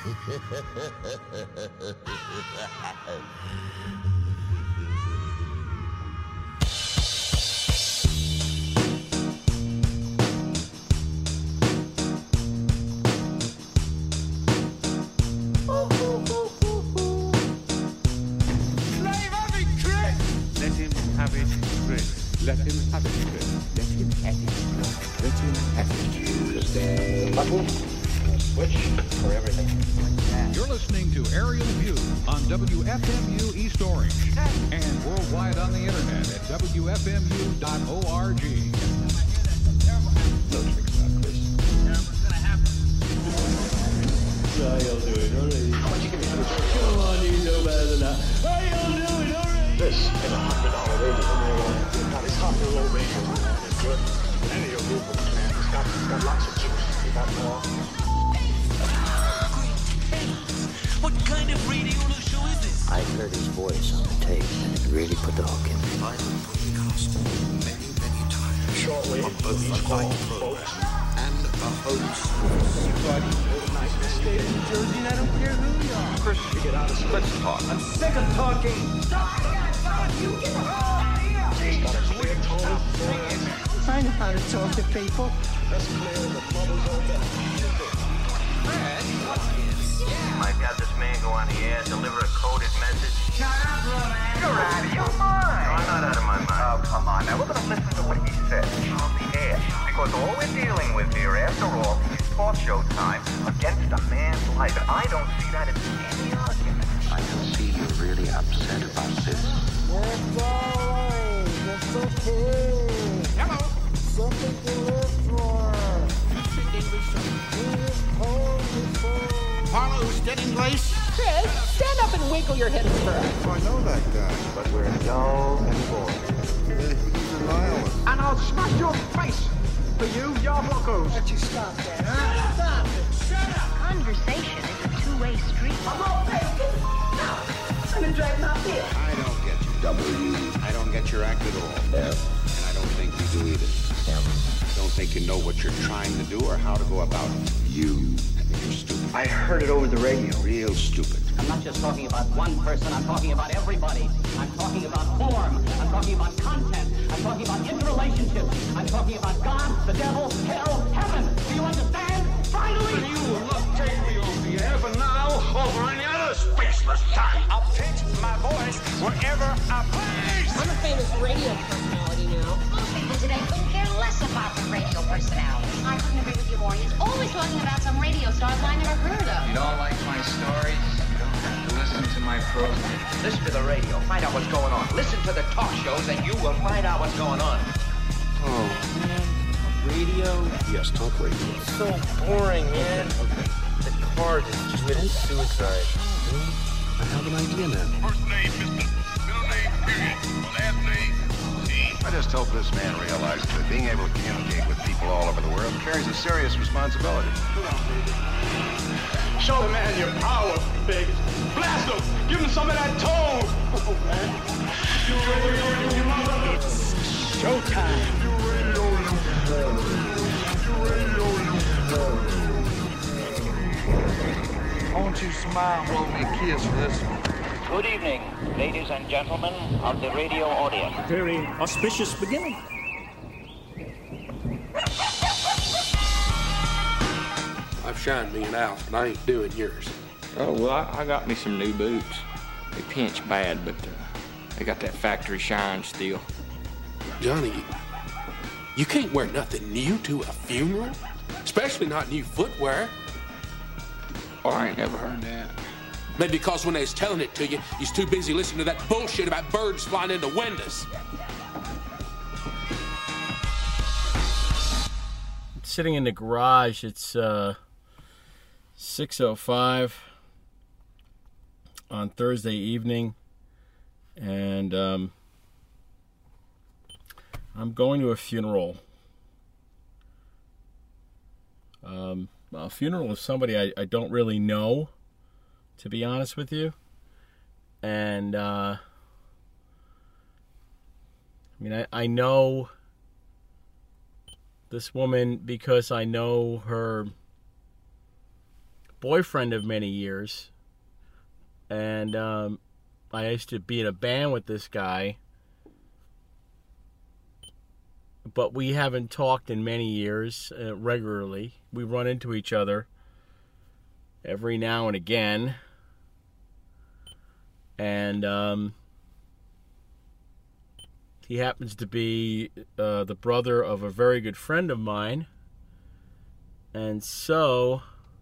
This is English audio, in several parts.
Let him have it, Chris. Let him have it, Chris. Let him have it. Use the button, switch for everything. You're listening to Aerial View on WFMU East Orange and worldwide on the internet at WFMU.org. No tricks about Chris. How y'all doing? All right. How much you give me for this? Come on, you know better than that. How y'all doing? All right. This is $100 radio. Now this hot and low radio is good. Any of your movements, man. It's got lots of juice. You got more. What kind of radio show is this? I heard his voice on the tape, and it really put the hook in me. I've broadcast many times. Shortwave, both these the calls, night folks. program and the host. Stay in New Jersey, and I don't care who you are. Chris, you get out of school. Let's talk. I'm sick of talking. He's got a clear tone. I know how to talk to people. That's clear. The bubbles are better. Might have this man go on the air, deliver a coded message. Shut up, Roman. You're out of your mind. No, I'm not out of my mind. Oh, come on. Now, we're going to listen to what he said on the air. Because all we're dealing with here, after all, is talk show time against a man's life. And I don't see that in any argument. I can see you're really upset about this. That's all right. That's okay. Hello. Something to live for. Harlow, who's getting lace? Chris, stand up and wiggle your hips for us. I know that guy. But we're dull and boring. He's a nihilist. And I'll smash your face for you, Yarblocos. Why don't you stop that, huh? Stop it. Shut up. Conversation is a two-way street. I'm gonna drag my feet. I don't get you. I don't get your act at all. And I don't think you do either. I don't think you know what you're trying to do or how to go about it. I think you're stupid. I heard it over the radio. Real stupid. I'm not just talking about one person, I'm talking about everybody. I'm talking about form, I'm talking about content, I'm talking about interrelationships, I'm talking about God, the devil, hell, heaven. Do you understand? Finally! You will not take me on the air for now or for any other spaceless time. I'll pitch my voice wherever I please. I'm a famous radio personality now. Most people today couldn't care less about the radio personality. I couldn't agree with you more. He's always talking about some radio stars I never heard of. You don't like my stories? You don't have to listen to my program. Listen to the radio. Find out what's going on. Listen to the talk shows and you will find out what's going on. Oh, man. Radio? Yes, talk radio. It's so boring, man. The cars just committed suicide. I have an idea now. First name, Mr. Middle name, period. Last name, T. I just hope this man realizes that being able to communicate with people all over the world carries a serious responsibility. Show the man your power, big. Blast him. Give him some of that tone. Oh, man. It's showtime. Won't you smile and blow me a kiss for this one? Good evening, ladies and gentlemen of the radio audience. Very auspicious beginning. I've shined me an Alf, and I ain't doing yours. Oh, well, I got me some new boots. They pinch bad, but they got that factory shine still. Johnny, you can't wear nothing new to a funeral, especially not new footwear. Oh, I ain't never heard that. Maybe because when they was telling it to you, you's too busy listening to that bullshit about birds flying into windows. Sitting in the garage, it's 6:05 on Thursday evening, and I'm going to a funeral. A funeral of somebody I don't really know, to be honest with you. And I mean, I know this woman because I know her boyfriend of many years. And I used to be in a band with this guy. But we haven't talked in many years regularly. We run into each other every now and again. And he happens to be the brother of a very good friend of mine. And so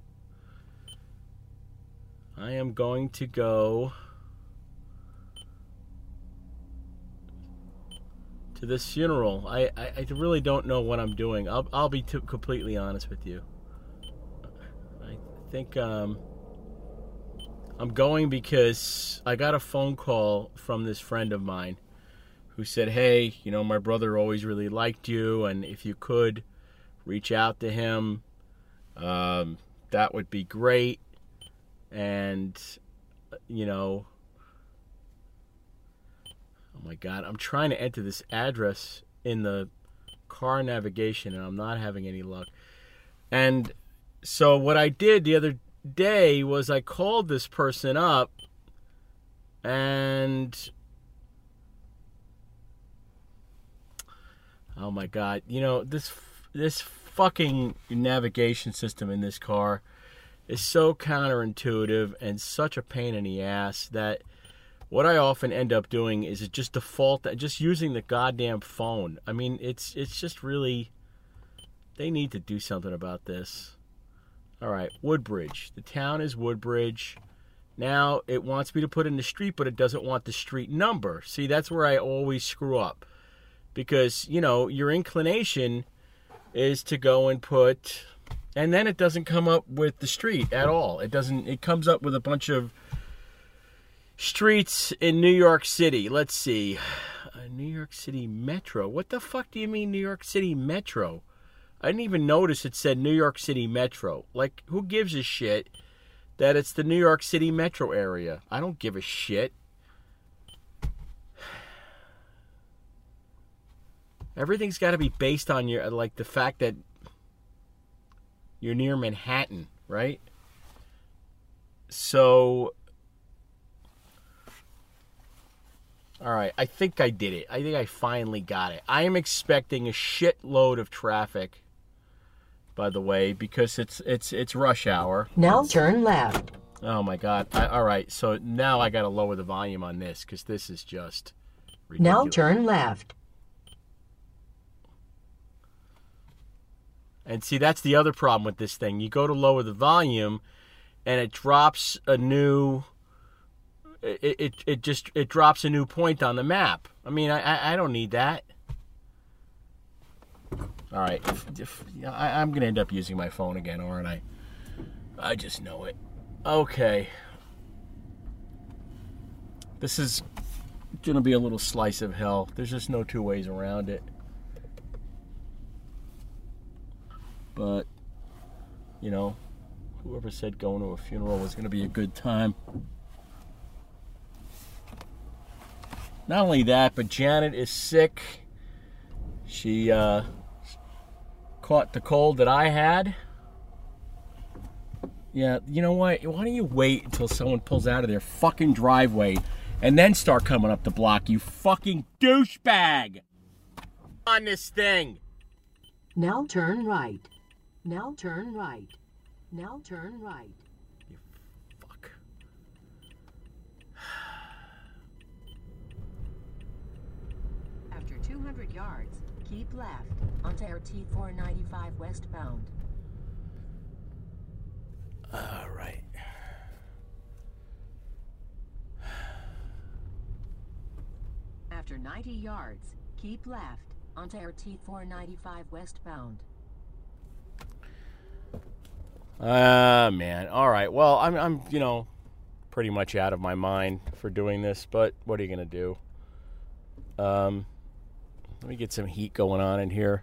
I am going to go to this funeral. I really don't know what I'm doing. I'll be completely honest with you. I think I'm going because I got a phone call from this friend of mine who said, hey, you know, my brother always really liked you, and if you could reach out to him, that would be great. And, you know, oh my God, I'm trying to enter this address in the car navigation, and I'm not having any luck. And so what I did the other day was I called this person up, and oh my God, you know, this fucking navigation system in this car is so counterintuitive and such a pain in the ass that what I often end up doing is just default, just using the goddamn phone. I mean, it's just really, they need to do something about this. All right, Woodbridge. The town is Woodbridge. Now it wants me to put in the street, but it doesn't want the street number. See, that's where I always screw up. Because, you know, your inclination is to go and put, and then it doesn't come up with the street at all. It comes up with a bunch of streets in New York City. Let's see. New York City Metro. What the fuck do you mean New York City Metro? I didn't even notice it said New York City Metro. Like, who gives a shit that it's the New York City Metro area? I don't give a shit. Everything's got to be based on your, like, the fact that you're near Manhattan, right? So, all right, I think I did it. I think I finally got it. I am expecting a shitload of traffic, by the way, because it's rush hour. Now turn left. Oh my God! All right, so now I got to lower the volume on this because this is just ridiculous. Now turn left. And see, that's the other problem with this thing. You go to lower the volume, and it drops a new. It drops a new point on the map. I mean, I don't need that. All right, I'm gonna end up using my phone again, aren't I? I just know it. Okay, this is gonna be a little slice of hell. There's just no two ways around it. But, you know, whoever said going to a funeral was going to be a good time. Not only that, but Janet is sick. She caught the cold that I had. Yeah, you know what? Why don't you wait until someone pulls out of their fucking driveway and then start coming up the block, you fucking douchebag! On this thing! Now turn right. Now turn right. Now turn right. You fuck. After 200 yards, keep left onto RT 495 westbound. All right. After 90 yards, keep left onto RT 495 westbound. Man. All right. Well, I'm you know, pretty much out of my mind for doing this, but what are you going to do? Let me get some heat going on in here.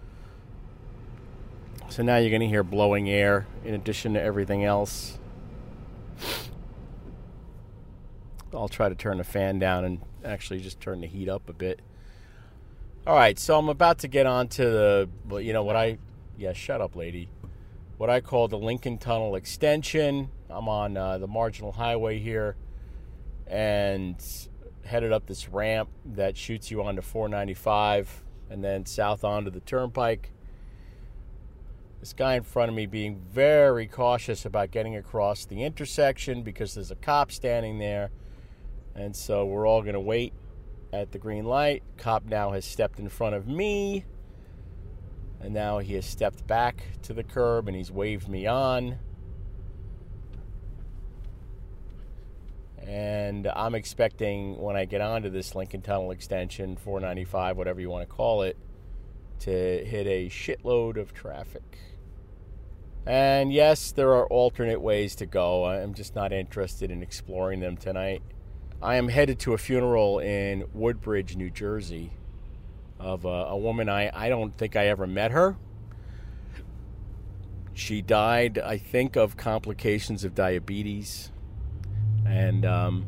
So now you're going to hear blowing air in addition to everything else. I'll try to turn the fan down and actually just turn the heat up a bit. All right, so I'm about to get on to the, well, you know what yeah, shut up, lady. what I call the Lincoln Tunnel extension. I'm on the Marginal Highway here and headed up this ramp that shoots you onto 495 and then south onto the Turnpike. This guy in front of me being very cautious about getting across the intersection because there's a cop standing there. And so we're all going to wait at the green light. Cop now has stepped in front of me. And now he has stepped back to the curb and he's waved me on. And I'm expecting when I get onto this Lincoln Tunnel extension, 495, whatever you want to call it, to hit a shitload of traffic. And yes, there are alternate ways to go. I'm just not interested in exploring them tonight. I am headed to a funeral in Woodbridge, New Jersey, of a woman I don't think I ever met her. She died, I think, of complications of diabetes. And I'm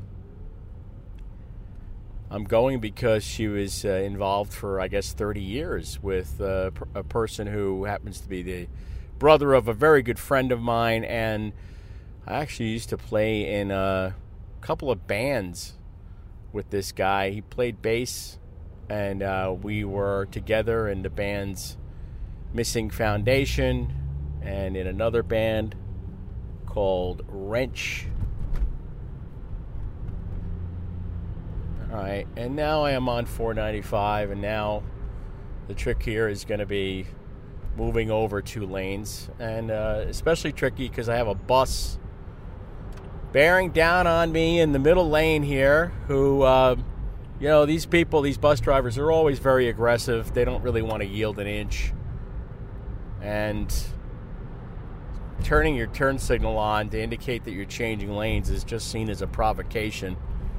going because she was involved for, I guess, 30 years with a person who happens to be the brother of a very good friend of mine. And I actually used to play in a couple of bands with this guy. He played bass, and we were together in the bands Missing Foundation and in another band called Wrench. All right, and now I am on 495, and now the trick here is going to be moving over 2 lanes, and especially tricky because I have a bus bearing down on me in the middle lane here who, these people, these bus drivers are always very aggressive. They don't really want to yield an inch. And turning your turn signal on to indicate that you're changing lanes is just seen as a provocation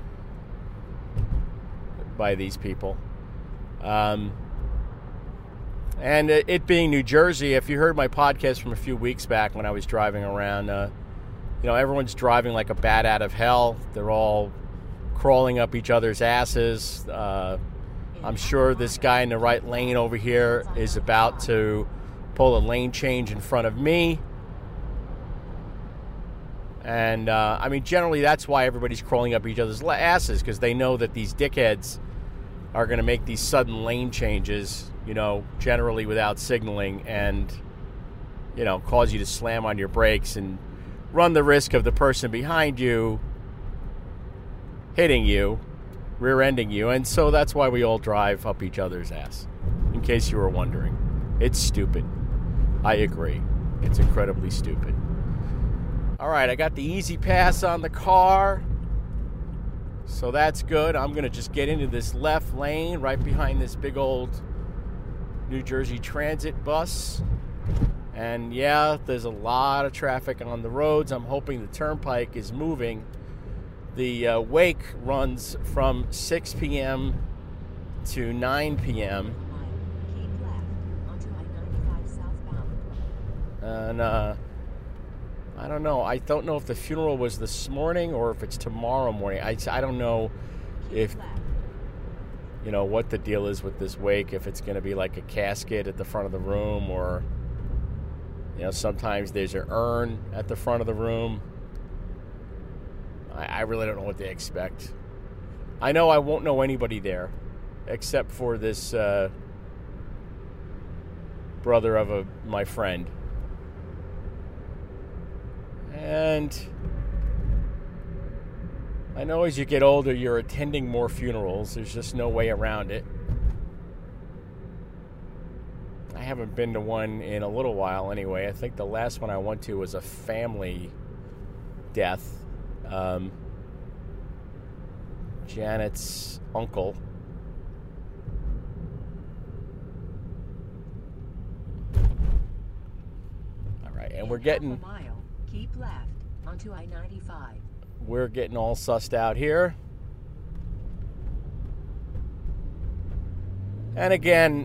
by these people. And it being New Jersey, if you heard my podcast from a few weeks back when I was driving around, everyone's driving like a bat out of hell. They're all crawling up each other's asses. I'm sure this guy in the right lane over here is about to pull a lane change in front of me. And, generally that's why everybody's crawling up each other's asses, because they know that these dickheads are going to make these sudden lane changes, generally without signaling, and, cause you to slam on your brakes and run the risk of the person behind you hitting you, rear-ending you. And so that's why we all drive up each other's ass, in case you were wondering. It's stupid. I agree. It's incredibly stupid. All right, I got the easy pass on the car, so that's good. I'm going to just get into this left lane right behind this big old New Jersey Transit bus. And yeah, there's a lot of traffic on the roads. I'm hoping the Turnpike is moving. The wake runs from 6 p.m. to 9 p.m. And I don't know. I don't know if the funeral was this morning or if it's tomorrow morning. I don't know if, what the deal is with this wake, if it's going to be like a casket at the front of the room, or, sometimes there's an urn at the front of the room. I really don't know what they expect. I know I won't know anybody there except for this brother of my friend. And I know as you get older, you're attending more funerals. There's just no way around it. I haven't been to one in a little while anyway. I think the last one I went to was a family death. Janet's uncle. All right, and we're getting... Keep left onto I-95. We're getting all sussed out here. And again,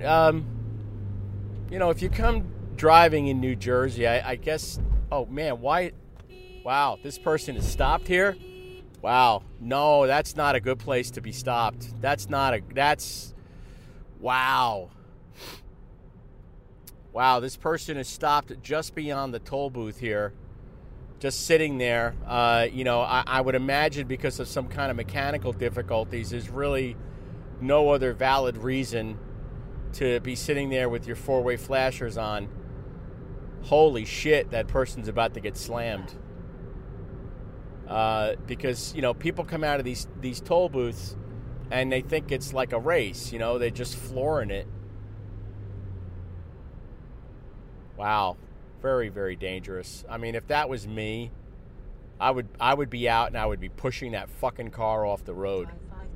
if you come driving in New Jersey, I guess... Oh, man, why... Wow, this person is stopped here? Wow, no, that's not a good place to be stopped. That's... Wow. Wow, this person is stopped just beyond the toll booth here, just sitting there. I would imagine because of some kind of mechanical difficulties, there's really no other valid reason to be sitting there with your four-way flashers on. Holy shit, that person's about to get slammed. Because, people come out of these toll booths and they think it's like a race, they're just flooring it. Wow. Very, very dangerous. I mean, if that was me, I would be out and I would be pushing that fucking car off the road.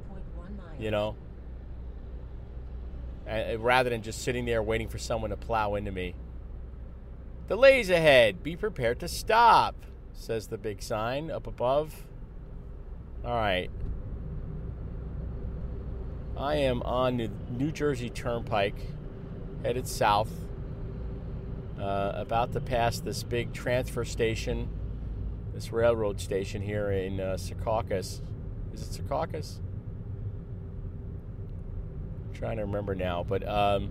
Rather than just sitting there waiting for someone to plow into me. Delays ahead. Be prepared to stop, says the big sign up above. All right. I am on the New Jersey Turnpike, headed south. About to pass this big transfer station, this railroad station here in Secaucus. Is it Secaucus? I'm trying to remember now, but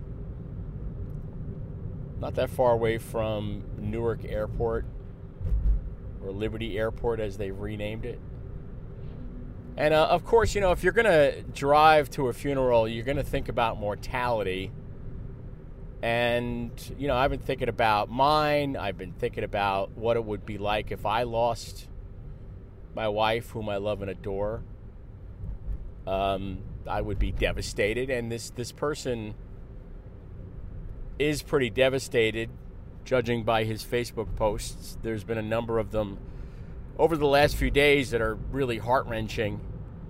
not that far away from Newark Airport, or Liberty Airport as they've renamed it. And of course, if you're going to drive to a funeral, you're going to think about mortality. And, I've been thinking about mine. I've been thinking about what it would be like if I lost my wife, whom I love and adore. I would be devastated. And this person is pretty devastated, judging by his Facebook posts. There's been a number of them over the last few days that are really heart-wrenching.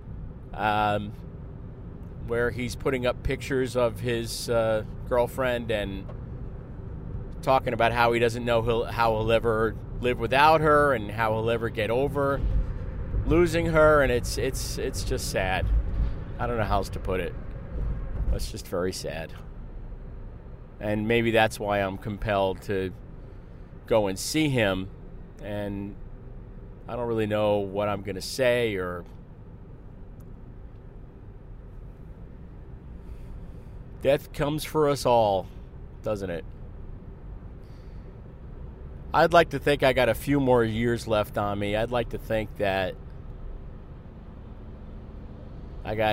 Where he's putting up pictures of his girlfriend and talking about how he doesn't know how he'll ever live without her and how he'll ever get over losing her, and it's just sad. I don't know how else to put it. It's just very sad. And maybe that's why I'm compelled to go and see him, and I don't really know what I'm going to say or... Death comes for us all, doesn't it? I'd like to think I got a few more years left on me. I'd like to think that I got,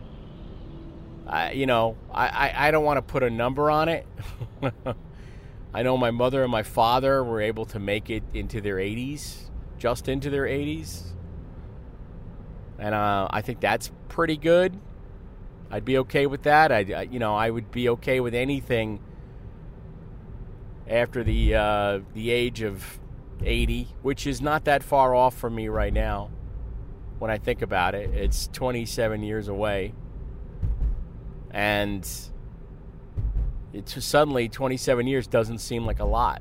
I don't want to put a number on it. I know my mother and my father were able to make it into their 80s, just into their 80s. And I think that's pretty good. I'd be okay with that. I would be okay with anything after the age of 80, which is not that far off from me right now. When I think about it, it's 27 years away, and suddenly 27 years doesn't seem like a lot.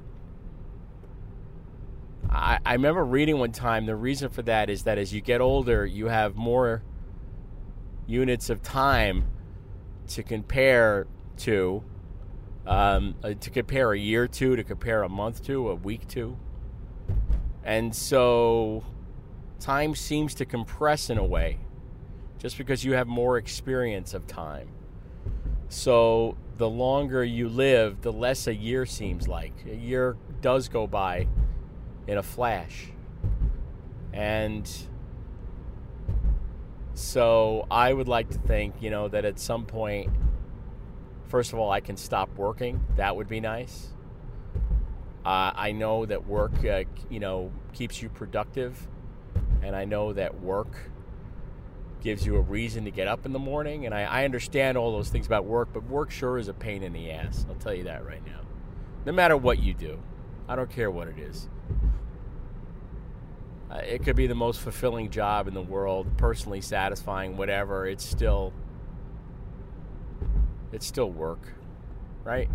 I remember reading one time the reason for that is that as you get older, you have more units of time to compare to compare a year to compare a month to, a week to. And so time seems to compress in a way just because you have more experience of time. So the longer you live, the less a year seems like. A year does go by in a flash. And so I would like to think, that at some point, first of all, I can stop working. That would be nice. I know that work, keeps you productive. And I know that work gives you a reason to get up in the morning. And I understand all those things about work, but work sure is a pain in the ass. I'll tell you that right now. No matter what you do. I don't care what it is. It could be the most fulfilling job in the world, personally satisfying, whatever. It's still work, right?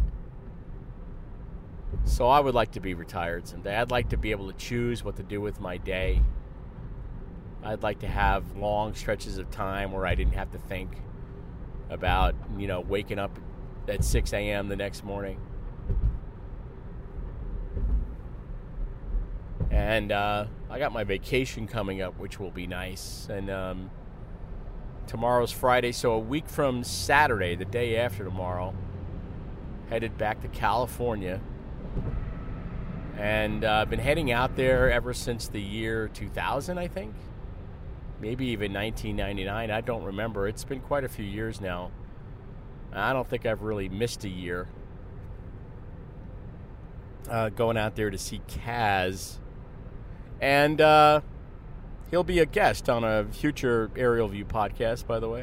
So I would like to be retired someday. I'd like to be able to choose what to do with my day. I'd like to have long stretches of time where I didn't have to think about, waking up at 6 a.m. the next morning. And I got my vacation coming up, which will be nice. And tomorrow's Friday, so a week from Saturday, the day after tomorrow, headed back to California. And I've been heading out there ever since the year 2000, I think. Maybe even 1999. I don't remember. It's been quite a few years now. I don't think I've really missed a year. Going out there to see Kaz. And he'll be a guest on a future Aerial View podcast, by the way.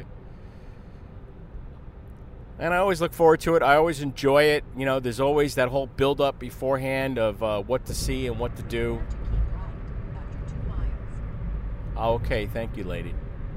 And I always look forward to it. I always enjoy it. You know, there's always that whole build-up beforehand of what to see and what to do. Okay, thank you, lady.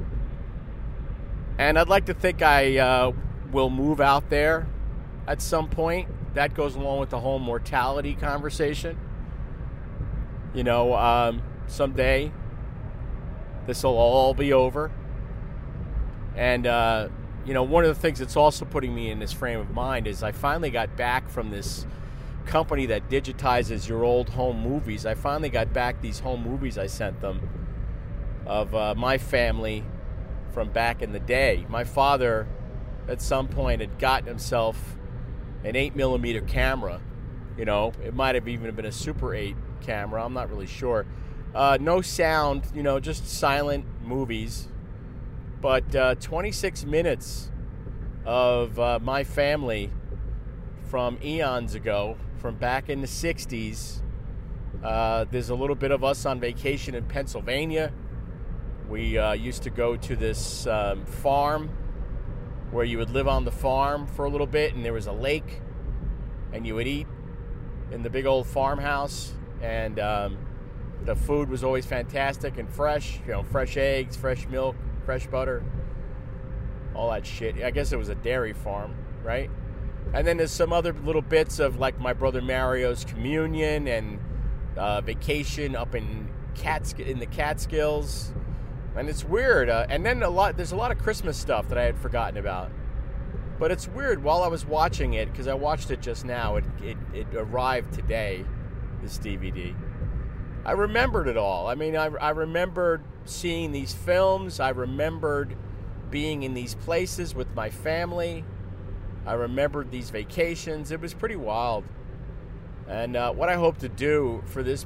And I'd like to think I will move out there at some point. That goes along with the whole mortality conversation. You know, someday this will all be over. And, you know, one of the things that's also putting me in this frame of mind is I finally got back from this company that digitizes your old home movies. I finally got back these home movies I sent them of my family from back in the day. My father, at some point, had gotten himself an 8mm camera. You know, it might have even been a Super 8 camera. I'm not really sure. No sound, you know, just silent movies. But 26 minutes of my family from eons ago, from back in the 60s. There's a little bit of us on vacation in Pennsylvania. We used to go to this farm where you would live on the farm for a little bit, and there was a lake, and you would eat in the big old farmhouse, and the food was always fantastic and fresh. You know, fresh eggs, fresh milk, fresh butter, all that shit. I guess it was a dairy farm, right? And then there's some other little bits of, like, my brother Mario's communion and vacation up in the Catskills. And it's weird. And then there's a lot of Christmas stuff that I had forgotten about. But it's weird, while I was watching it, because I watched it just now, it arrived today, this DVD. I remembered it all. I mean, I remembered seeing these films. I remembered being in these places with my family. I remembered these vacations. It was pretty wild. And what I hope to do for this...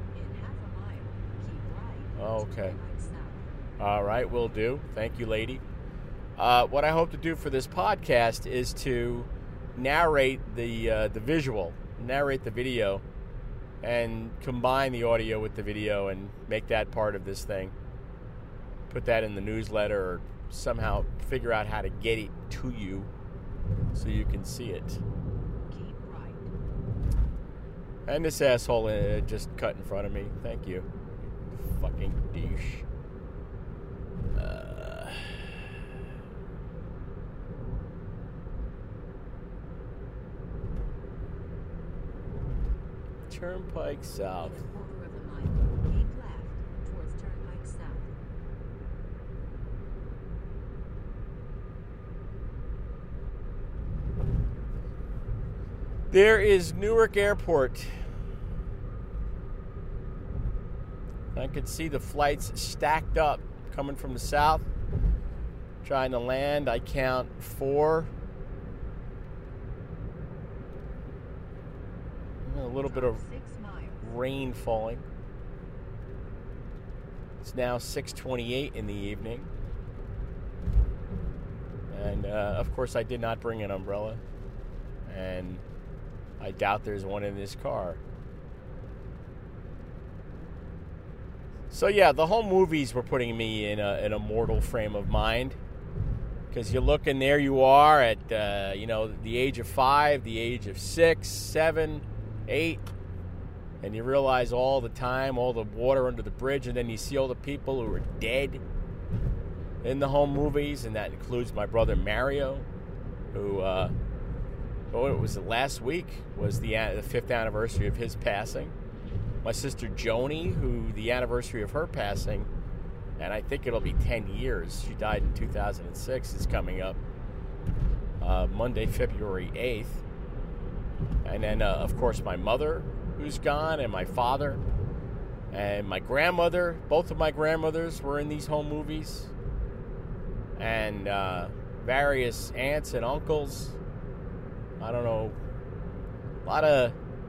Oh, okay. All right, will do. Thank you, lady. What I hope to do for this podcast is to narrate the visual, narrate the video, and combine the audio with the video and make that part of this thing. Put that in the newsletter or somehow figure out how to get it to you so you can see it. Keep right. And this asshole just cut in front of me. Thank you. Fucking douche. Turnpike South. Quarter of a mile. Keep left towards Turnpike South. There is Newark Airport. I could see the flights stacked up coming from the south, trying to land. I count 4. A little bit of rain falling. It's now 6:28 in the evening. And, of course, I did not bring an umbrella. And I doubt there's one in this car. So, yeah, the whole movies were putting me in a mortal frame of mind. Because you look and there you are at, the age of 5, the age of 6, 7, 8, and you realize all the time, all the water under the bridge, and then you see all the people who are dead in the home movies, and that includes my brother Mario, who, it was last week, was the 5th anniversary of his passing. My sister Joni, who the anniversary of her passing, and I think it'll be 10 years, she died in 2006, is coming up Monday, February 8th. And then, of course, my mother, who's gone, and my father, and my grandmother. Both of my grandmothers were in these home movies. And various aunts and uncles. I don't know A lot of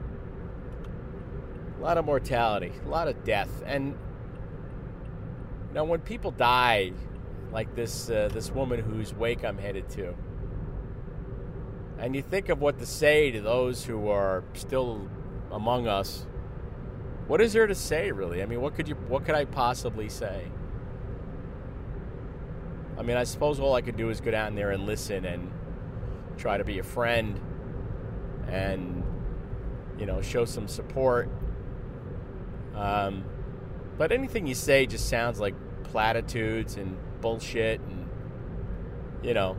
mortality, a lot of death. And, you know, when people die, like this woman whose wake I'm headed to, and you think of what to say to those who are still among us, what is there to say, really? I mean, what could I possibly say? I mean, I suppose all I could do is go down there and listen and try to be a friend and, you know, show some support. But anything you say just sounds like platitudes and bullshit and, you know.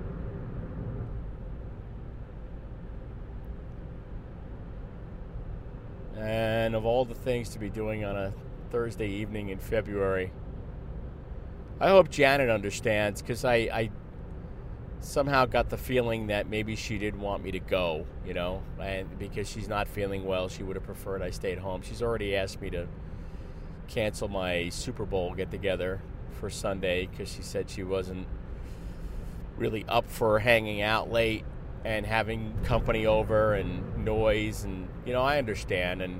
And of all the things to be doing on a Thursday evening in February, I hope Janet understands, because I somehow got the feeling that maybe she didn't want me to go, you know, and because she's not feeling well, she would have preferred I stayed home. She's already asked me to cancel my Super Bowl get-together for Sunday because she said she wasn't really up for hanging out late and having company over and noise, and, you know, I understand. And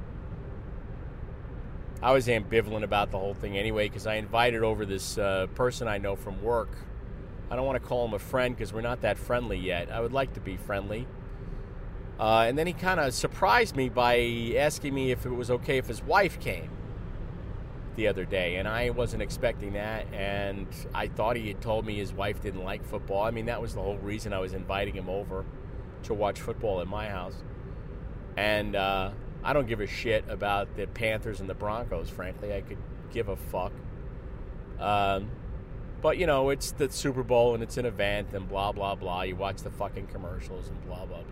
I was ambivalent about the whole thing anyway, because I invited over this person I know from work. I don't want to call him a friend because we're not that friendly yet. I would like to be friendly. And then he kind of surprised me by asking me if it was okay if his wife came the other day, and I wasn't expecting that, and I thought he had told me his wife didn't like football. I mean, that was the whole reason I was inviting him over to watch football at my house. And I don't give a shit about the Panthers and the Broncos, frankly. I could give a fuck. But, you know, it's the Super Bowl and it's an event and blah, blah, blah. You watch the fucking commercials and blah, blah, blah.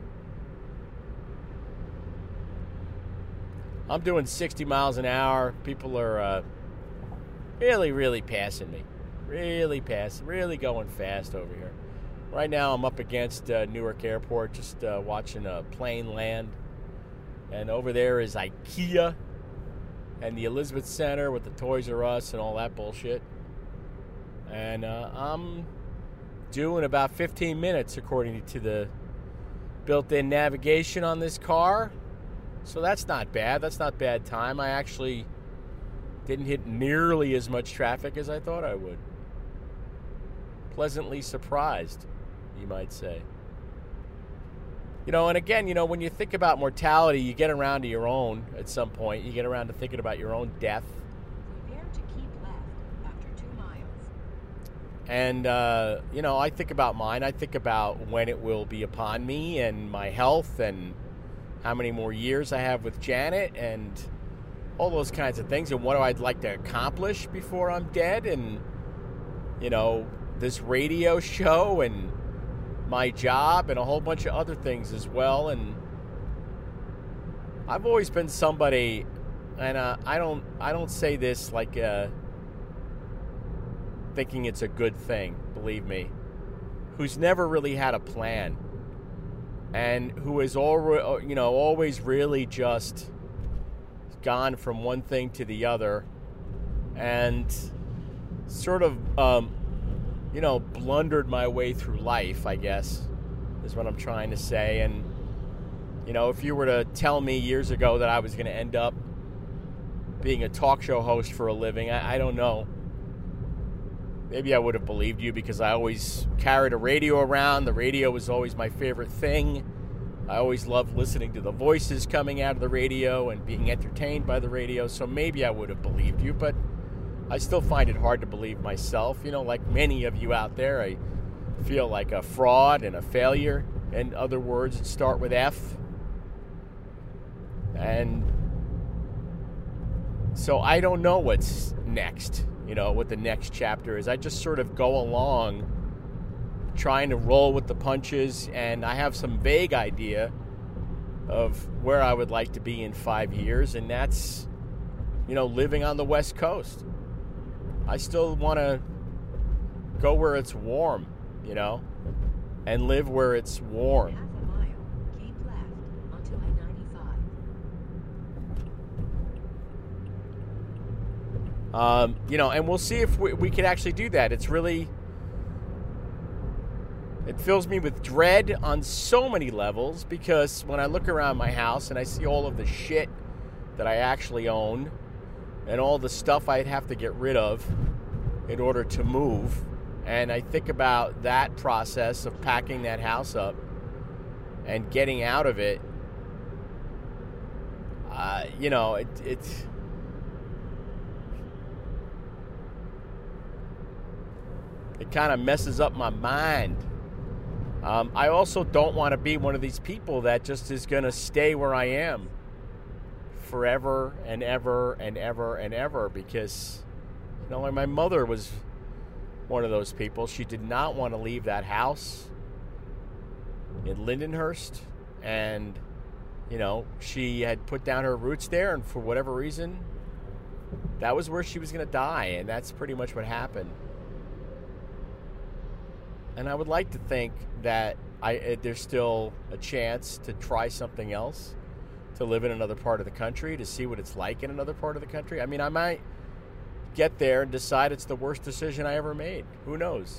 I'm doing 60 miles an hour. People are really, really passing me. Really going fast over here. Right now I'm up against Newark Airport, just watching a plane land. And over there is IKEA and the Elizabeth Center with the Toys R Us and all that bullshit. And I'm doing about 15 minutes according to the built-in navigation on this car. So that's not bad. That's not bad time. I actually didn't hit nearly as much traffic as I thought I would. Pleasantly surprised, you might say. You know, and again, you know, when you think about mortality, you get around to your own at some point. You get around to thinking about your own death. Prepare to keep left after 2 miles. And, you know, I think about mine. I think about when it will be upon me and my health and how many more years I have with Janet and all those kinds of things, and what I'd like to accomplish before I'm dead, and, you know, this radio show and my job and a whole bunch of other things as well. And I've always been somebody, and I don't say this like thinking it's a good thing, believe me, who's never really had a plan. And who has always really just gone from one thing to the other, and sort of, blundered my way through life, I guess, is what I'm trying to say. And, you know, if you were to tell me years ago that I was going to end up being a talk show host for a living, I don't know. Maybe I would have believed you, because I always carried a radio around. The radio was always my favorite thing. I always loved listening to the voices coming out of the radio and being entertained by the radio. So maybe I would have believed you, but I still find it hard to believe myself. You know, like many of you out there, I feel like a fraud and a failure. In other words, that start with F. And so I don't know what's next. You know, what the next chapter is. I just sort of go along trying to roll with the punches, and I have some vague idea of where I would like to be in 5 years, and that's, you know, living on the West Coast. I still want to go where it's warm, you know, and live where it's warm. Half a mile, keep left onto I-95. You know, and we'll see if we can actually do that. It's really, It fills me with dread on so many levels because when I look around my house and I see all of the shit that I actually own and all the stuff I'd have to get rid of in order to move, and I think about that process of packing that house up and getting out of it, it kind of messes up my mind. I also don't want to be one of these people that just is going to stay where I am forever and ever and ever and ever because, like my mother was one of those people. She did not want to leave that house in Lindenhurst, and, she had put down her roots there, and for whatever reason, that was where she was going to die, and that's pretty much what happened. And I would like to think that there's still a chance to try something else, to live in another part of the country, to see what it's like in another part of the country. I mean, I might get there and decide it's the worst decision I ever made. Who knows?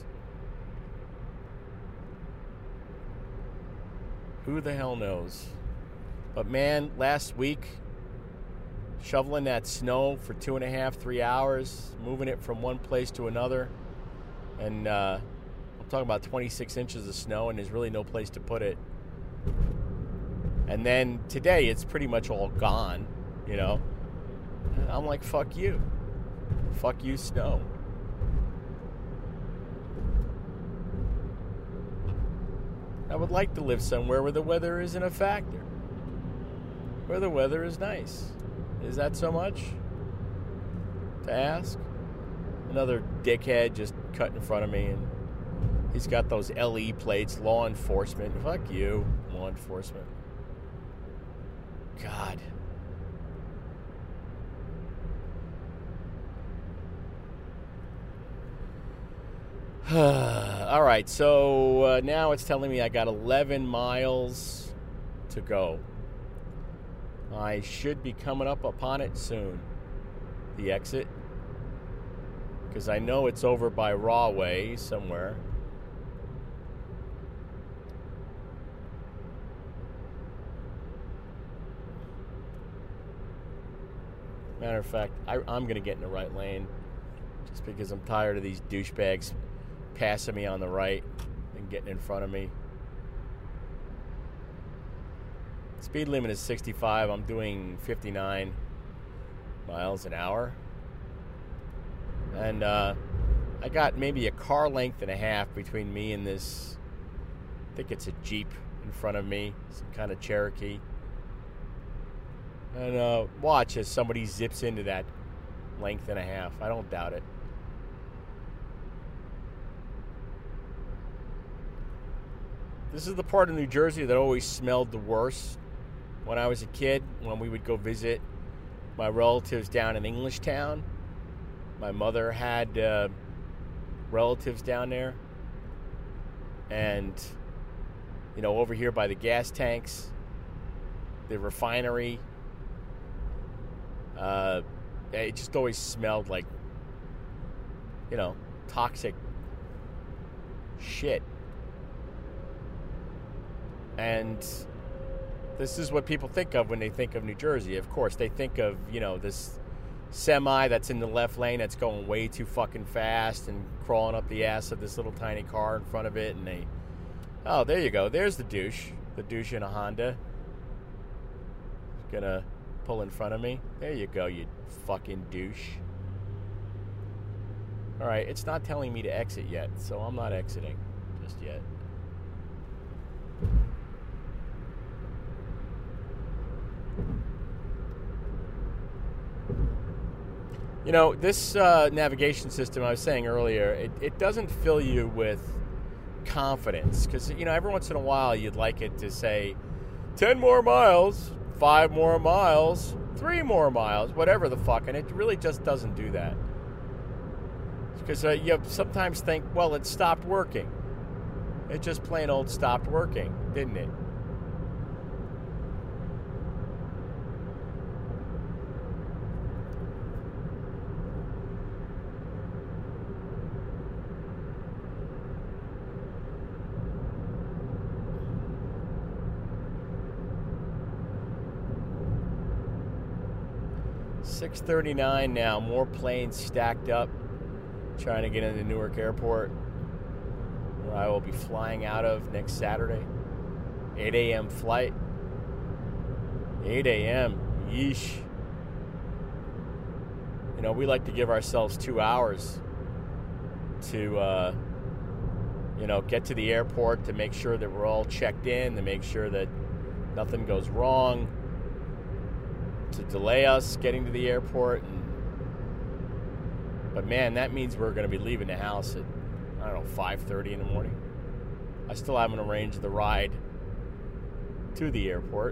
Who the hell knows? But man, last week, shoveling that snow for 2.5, 3 hours, moving it from one place to another, and I'm talking about 26 inches of snow, and there's really no place to put it. And then today, it's pretty much all gone, And I'm like, fuck you. Fuck you, snow. I would like to live somewhere where the weather isn't a factor. Where the weather is nice. Is that so much to ask? Another dickhead just cut in front of me, and he's got those LE plates, law enforcement. Fuck you, law enforcement. God. All right, so now it's telling me I got 11 miles to go. I should be coming up upon it soon, the exit, because I know it's over by Rahway somewhere. Matter of fact, I'm going to get in the right lane just because I'm tired of these douchebags passing me on the right and getting in front of me. Speed limit is 65. I'm doing 59 miles an hour. And I got maybe a car length and a half between me and this, I think it's a Jeep in front of me, some kind of Cherokee. And watch as somebody zips into that length and a half. I don't doubt it. This is the part of New Jersey that always smelled the worst. When I was a kid, when we would go visit my relatives down in Englishtown, my mother had relatives down there. And, over here by the gas tanks, the refinery, it just always smelled like, toxic shit. And this is what people think of when they think of New Jersey. Of course, they think of, this semi that's in the left lane that's going way too fucking fast and crawling up the ass of this little tiny car in front of it. And oh, there you go. There's the douche in a Honda. Gonna pull in front of me. There you go, you fucking douche. All right, it's not telling me to exit yet, so I'm not exiting just yet. This navigation system I was saying earlier, it doesn't fill you with confidence. Because, every once in a while you'd like it to say 10 more miles, 5 more miles, 3 more miles, whatever the fuck. And it really just doesn't do that. Because you sometimes think, well, it stopped working. It just plain old stopped working, didn't it? 6:39 now. More planes stacked up trying to get into Newark Airport, where I will be flying out of next Saturday. 8 a.m. flight. 8 a.m. Yeesh. You know, we like to give ourselves 2 hours to, get to the airport, to make sure that we're all checked in, to make sure that nothing goes wrong, to delay us getting to the airport. But man, that means we're going to be leaving the house at, 5:30 in the morning. I still haven't arranged the ride to the airport.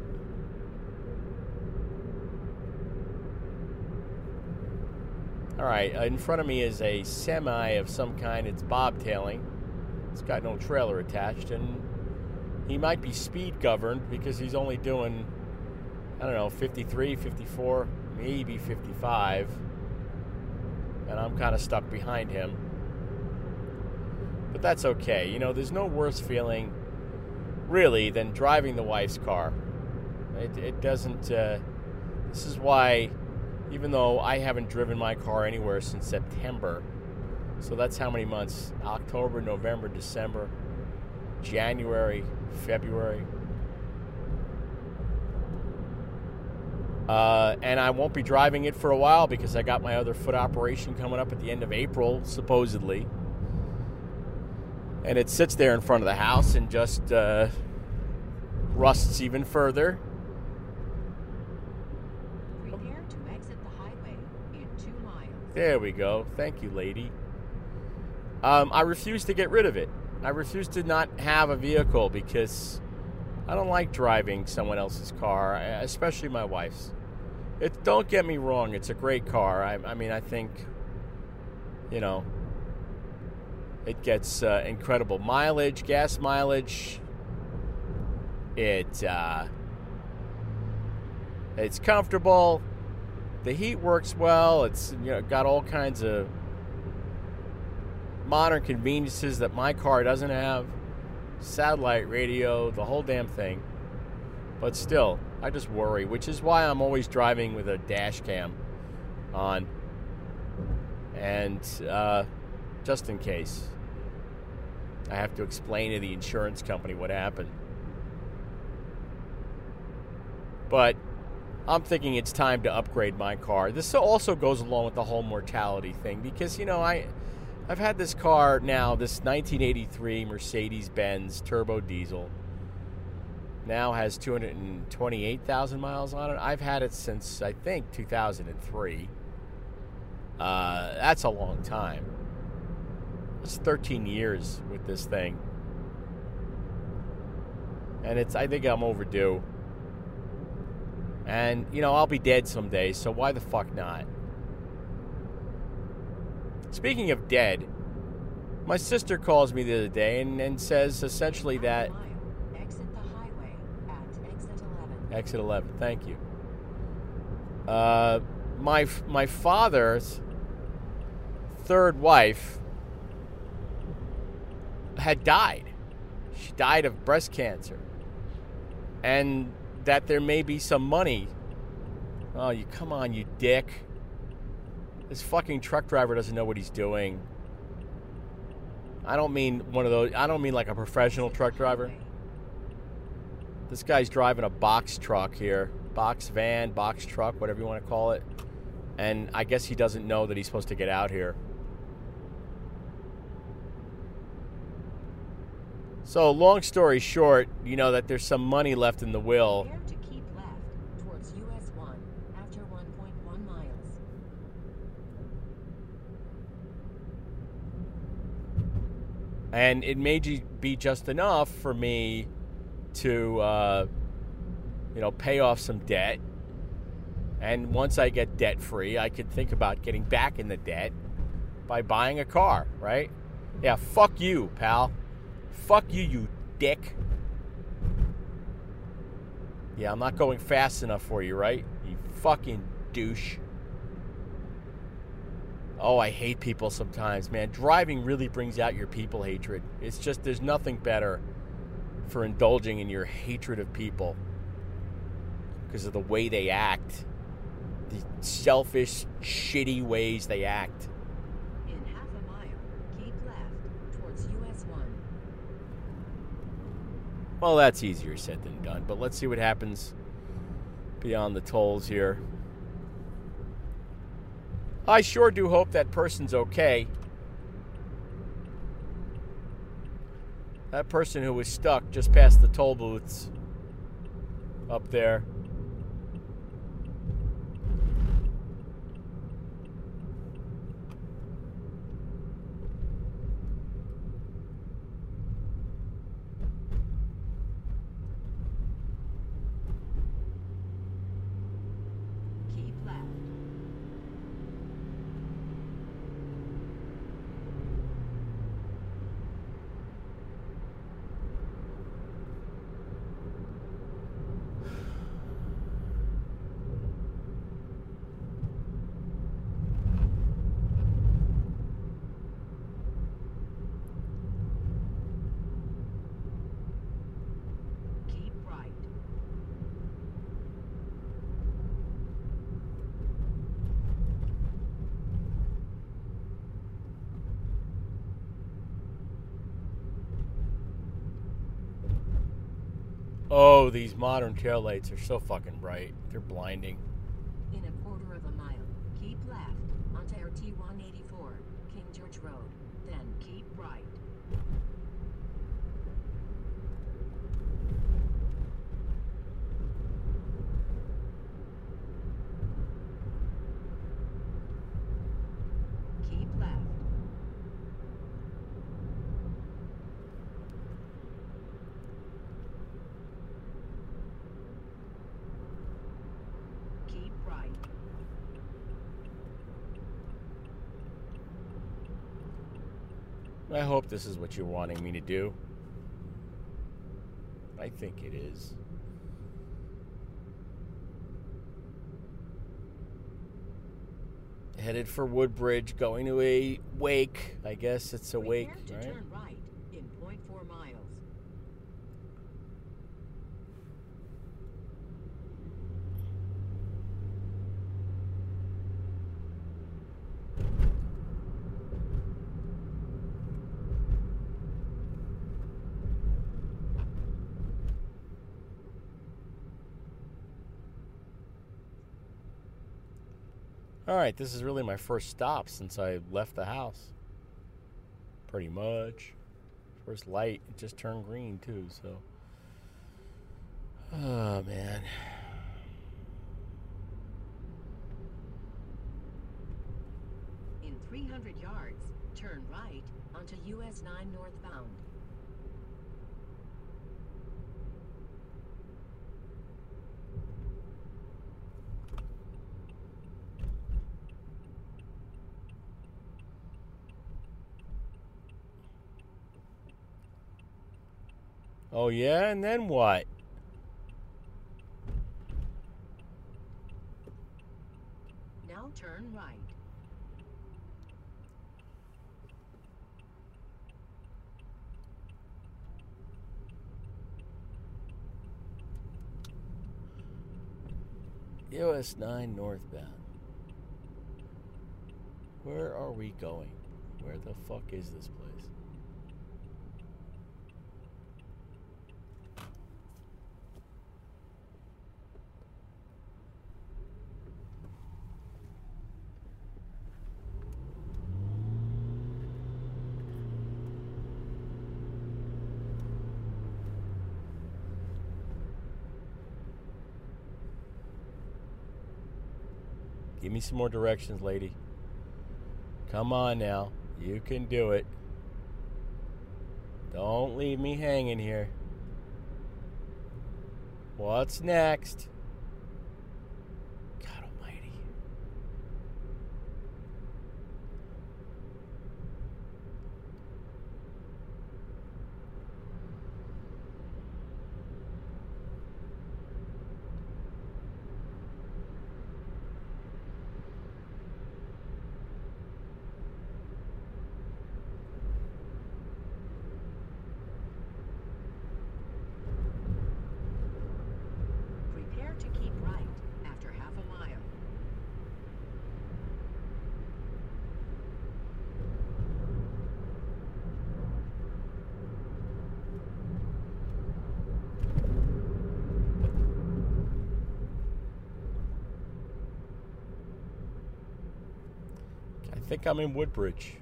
All right, in front of me is a semi of some kind. It's bobtailing. It's got no trailer attached, and he might be speed governed because he's only doing, 53, 54, maybe 55. And I'm kind of stuck behind him. But that's okay. There's no worse feeling, really, than driving the wife's car. It doesn't... this is why, even though I haven't driven my car anywhere since September, so that's how many months? October, November, December, January, February. And I won't be driving it for a while because I got my other foot operation coming up at the end of April, supposedly. And it sits there in front of the house and just rusts even further. Prepare to exit the highway in 2 miles. There we go. Thank you, lady. I refuse to get rid of it. I refuse to not have a vehicle because I don't like driving someone else's car, especially my wife's. Don't get me wrong, it's a great car. I think, it gets incredible mileage, gas mileage. It's comfortable. The heat works well. It's got all kinds of modern conveniences that my car doesn't have. Satellite radio, the whole damn thing. But still, I just worry, which is why I'm always driving with a dash cam on. And just in case, I have to explain to the insurance company what happened. But I'm thinking it's time to upgrade my car. This also goes along with the whole mortality thing because, I've had this car now, this 1983 Mercedes-Benz turbo diesel. Now has 228,000 miles on it. I've had it since, I think, 2003. That's a long time. It's 13 years with this thing. And I think I'm overdue. And, I'll be dead someday, so why the fuck not? Speaking of dead, my sister calls me the other day and says essentially that... Exit the highway at exit 11. Exit 11, thank you. My father's third wife had died. She died of breast cancer. And that there may be some money. Oh, come on, you dick. This fucking truck driver doesn't know what he's doing. I don't mean like a professional truck driver. This guy's driving a box truck here. Box van, box truck, whatever you want to call it. And I guess he doesn't know that he's supposed to get out here. So, long story short, that there's some money left in the will. Prepare to keep left towards US 1 after 1.1 miles. And it may be just enough for me to, pay off some debt. And once I get debt-free, I could think about getting back in the debt by buying a car, right? Yeah, fuck you, pal. Fuck you, you dick. Yeah, I'm not going fast enough for you, right? You fucking douche. Oh, I hate people sometimes, man. Driving really brings out your people hatred. It's just, there's nothing better for indulging in your hatred of people because of the way they act. The selfish, shitty ways they act. In half a mile, keep left towards US 1. Well, that's easier said than done, but let's see what happens beyond the tolls here. I sure do hope that person's okay. That person who was stuck just past the toll booths up there. Keep left. Keep right. Oh, these modern taillights are so fucking bright. They're blinding. In a quarter of a mile, keep left onto RT 184, King George Road. Then keep right. Keep left. Keep right. I hope this is what you're wanting me to do. I think it is. Headed for Woodbridge, going to a wake. I guess it's a wake, Prepare to right? turn right in 0.4 miles. All right, this is really my first stop since I left the house. Pretty much. First light, it just turned green too, so. Oh, man. In 300 yards, turn right onto US 9 northbound. Oh, yeah? And then what? Now turn right. US 9 northbound. Where are we going? Where the fuck is this place? Give me some more directions, lady. Come on now. You can do it. Don't leave me hanging here. What's next? God almighty. Prepare think I'm in Woodbridge.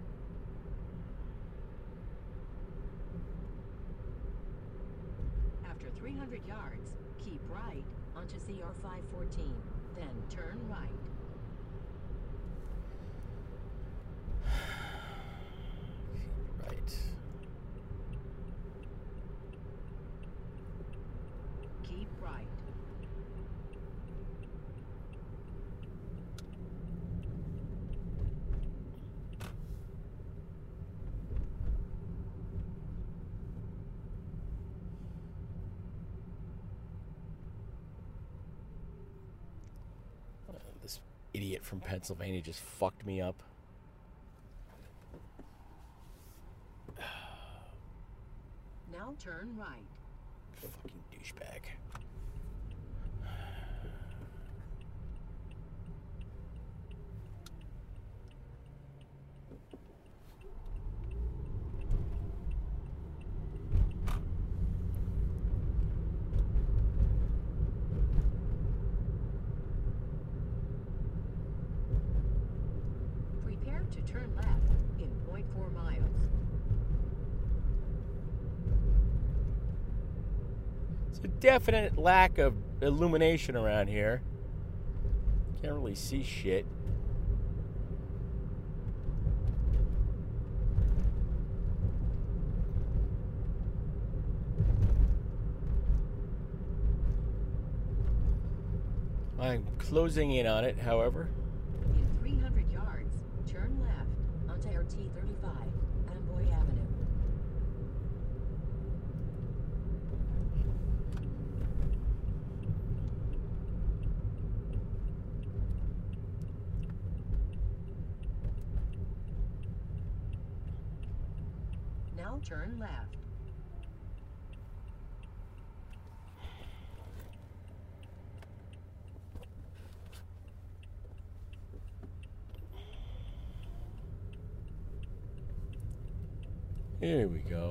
After 300 yards, keep right onto CR 514. Then turn right. Right. Keep right. This idiot from Pennsylvania just fucked me up. Now turn right. Fucking douchebag. Prepare to turn left in 0.4 miles. It's a definite lack of illumination around here. Can't really see shit. I'm closing in on it, however. In 300 yards, turn left onto RT 35, Amboy Avenue. Now turn left. Here we go.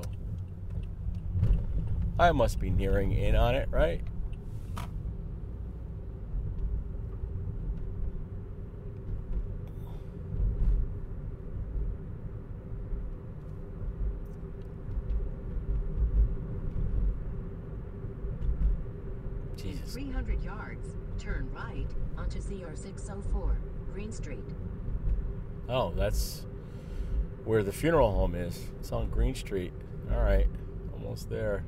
I must be nearing in on it, right? In 300 yards, turn right onto CR 604, Green Street. Oh, that's where the funeral home is. It's on Green Street. All right, almost there.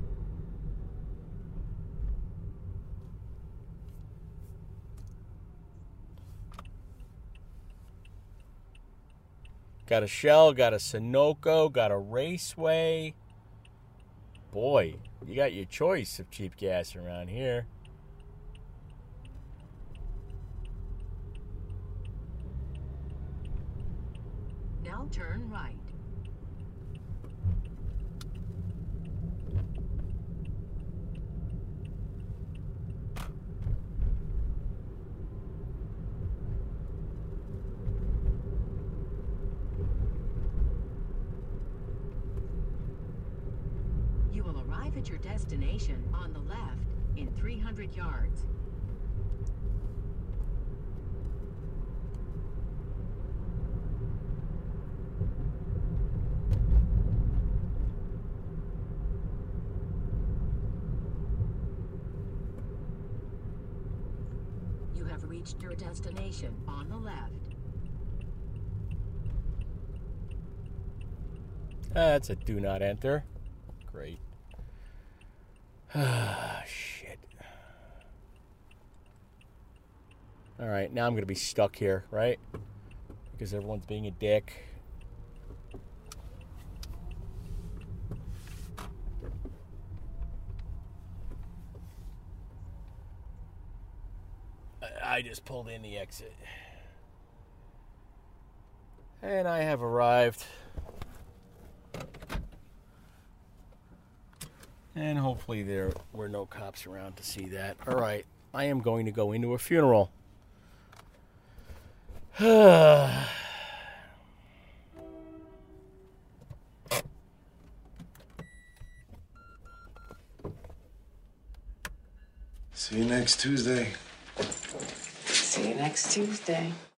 Got a Shell, got a Sunoco, got a Raceway. Boy, you got your choice of cheap gas around here. Now turn right. You will arrive at your destination on the left in 300 yards. You have reached your destination on the left. That's a do not enter. Great. Ah, shit. All right, now I'm going to be stuck here, right? Because everyone's being a dick. I just pulled in the exit. And I have arrived. And hopefully there were no cops around to see that. All right, I am going to go into a funeral. See you next Tuesday. See you next Tuesday.